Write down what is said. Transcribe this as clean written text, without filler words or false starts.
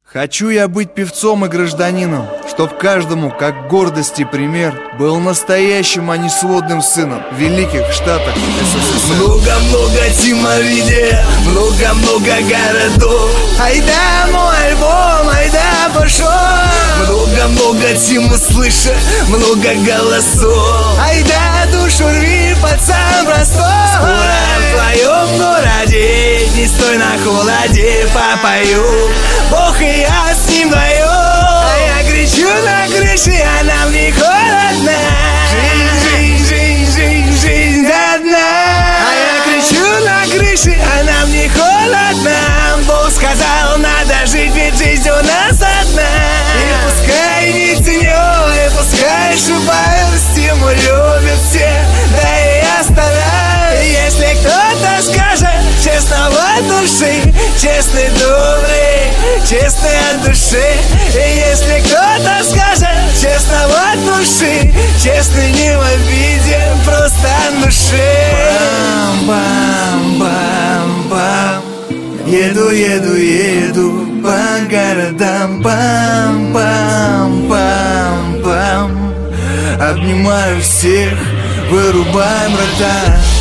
Хочу я быть певцом и гражданином, чтоб каждому, как гордости пример, был настоящим, а не сводным сыном великих штатов СССР. Много-много Тимовидео, много-много городов. Айда мой альбом, айда пошел. Много-много Тима слыша, много голосов. Айда душу рви, пацан простой. Скоро в твоем городе, не стой на холоде, попою. Бог и я с ним вдвоем. А я кричу на крыше, а нам не холодно. Жизнь, жизнь, жизнь, жизнь, жизнь до дна. А я кричу на крыше, а нам не холодно. Бог сказал, надо жить, ведь жизнь у нас одна. И пускай не ценю, и пускай шибают, Тиму любят все, да и я стараюсь. Если кто-то скажет, честно от души, честный, добрый, честный от души. И если кто-то скажет, честно от души, честный, не в обиде, просто от души. Бам-бам-бам-бам. Еду, еду, еду по городам. Бам-бам-бам-бам. Обнимаю всех, вырубаем рота.